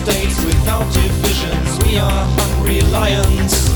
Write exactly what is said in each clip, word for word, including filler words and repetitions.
states without divisions. We are hungry lions.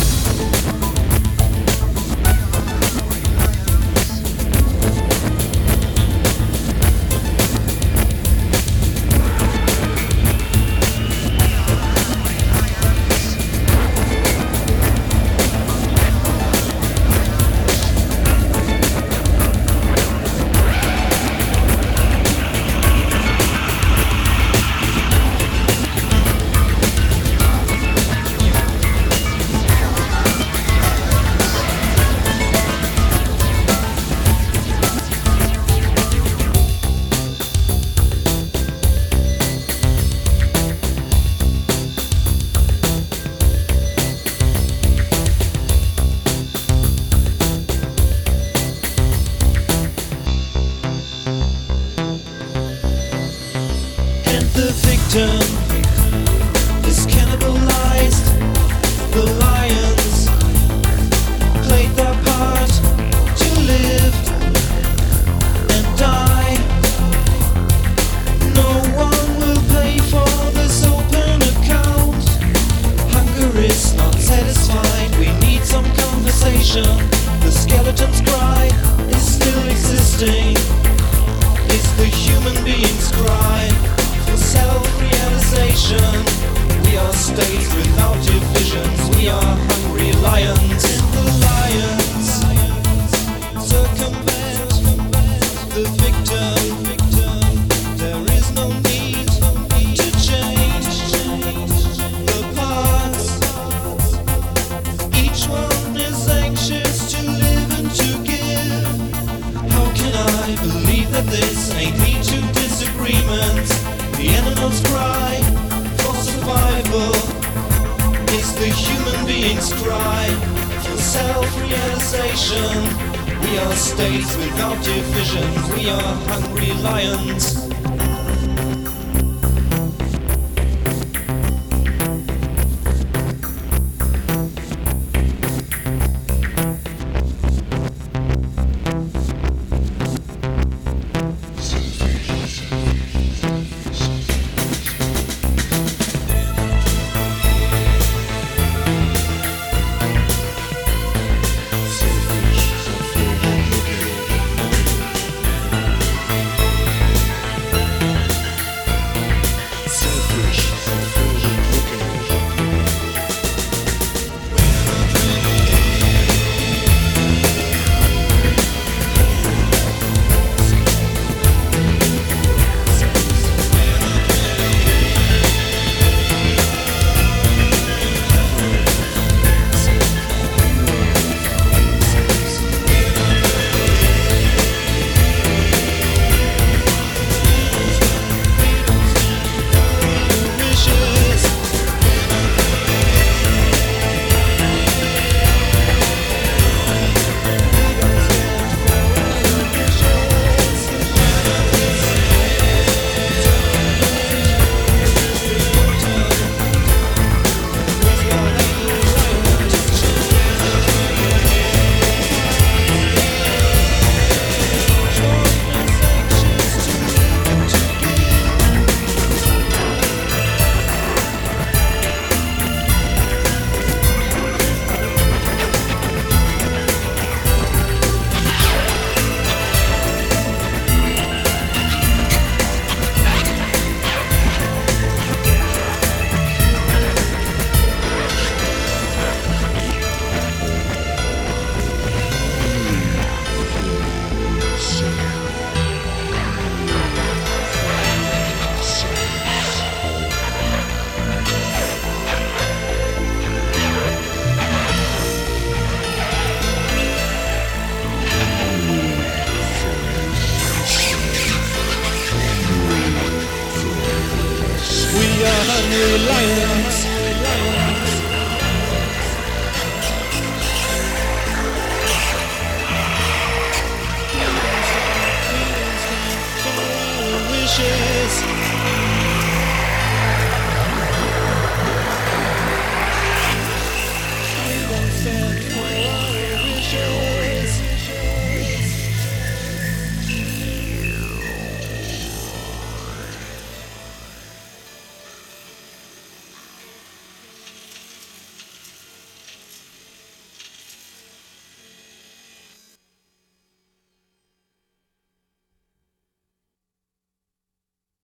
The victim is cannibalized. The lions played their part to live and die. No one will pay for this open account. Hunger is not satisfied. We need some conversation. The skeleton's cry is still existing. It's the human being's cry. Self-realization. We are states without divisions. We are hungry lions. The lions circumvent the victim. There is no need to change the parts. Each one is anxious to live and to give. How can I believe that this ain't lead to disagreements? The animals cry for survival. It's the human being's cry for self-realization. We are states without divisions. We are hungry lions. New lions. Wishes.